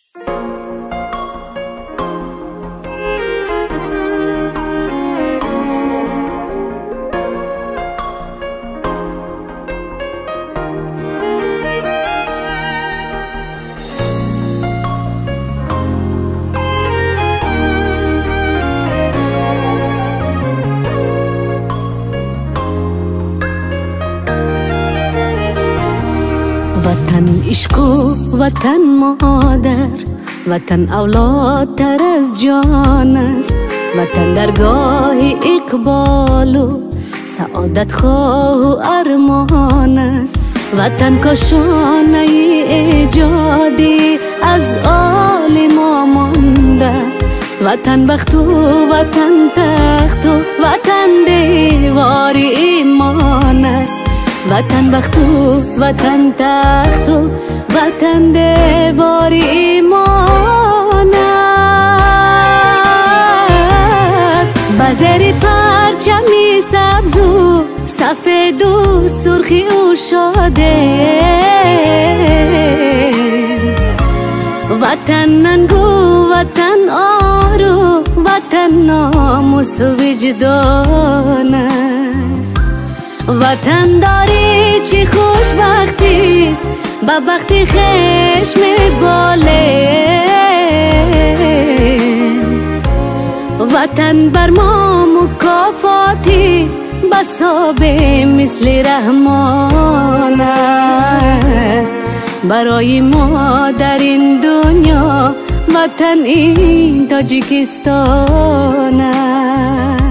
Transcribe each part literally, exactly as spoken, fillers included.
وطن عشق و وطن مادر، وطن اولادتر از جان است. وطن درگاه اقبال و سعادت خواه و ارمان است. وطن کاشانه ایجادی از آل ما مانده. وطن بخت و وطن تخت و وطن دیوار ایمان است. وطن بخت و وطن تخت و وطن دیوار ایمان است. بزیر پرچمی سبز و سفید و سرخی و شاده. وطن ننگو وطن آرو وطن ناموس و وجدان است. وطن داری چی خوشبختیست، با بختی خشم باله. وطن بر ما مکافاتی بسابه مثل رحمان است. برای ما در این دنیا وطن این تاجیکستان است.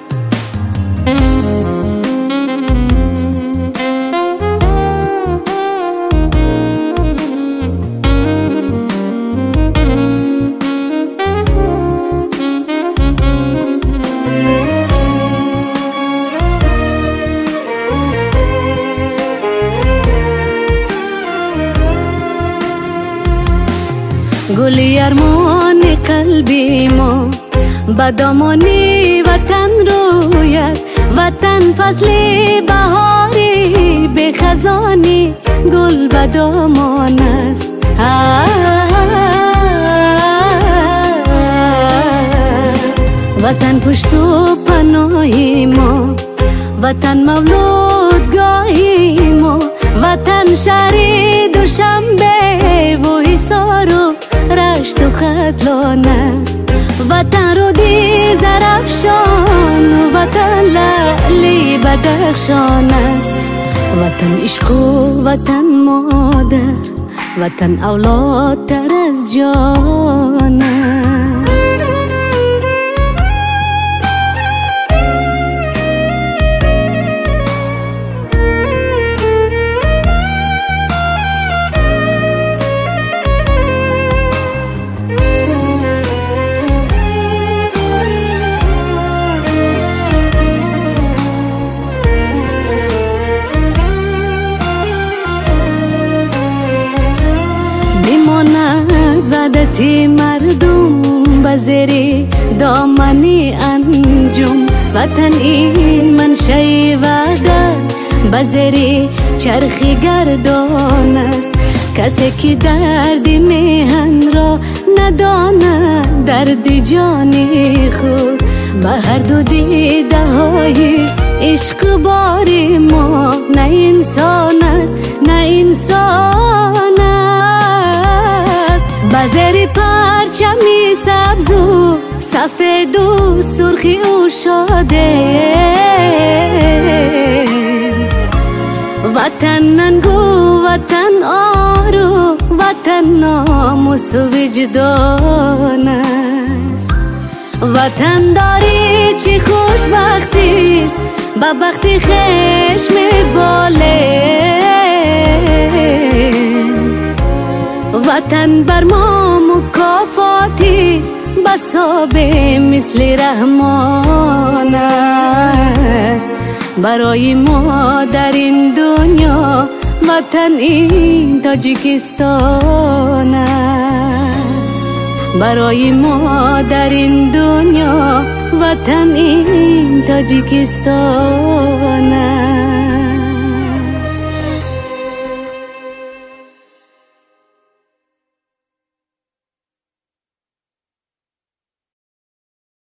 گلی ارمان قلبی ما با دامانی وطن روید. وطن فصل بهاری به خزانی گل به دامان است. وطن پشت و پناهی ما، وطن مولودگاهی ما. وطن شهری دوشنبه و حصار و رشت و خدلان است. وطن رودی زرفشان، وطن لعلی بدخشان است. وطن عشق و وطن مادر، وطن اولادتر از جان است. وحدتی مردم بزیری دامنی انجم. وطن این منشأ وحدت بزیری چرخی گردان است. کسی که درد میهن را نداند درد جانی خود. به هر دو دیده های عشق باری ما نه انسان است نه انسان است. بزیر پرچمی سبز و سفید و سرخی و شاده. وطن ننگو وطن آرو وطن ناموس و وجدان است. وطن داری چی خوشبختیست، با بختی خشم باله. وطن بر ما مکافاتی بسابه مثل رحمان است. برای ما در این دنیا وطن این تاجیکستان است. برای ما در این دنیا وطن این تاجیکستان است.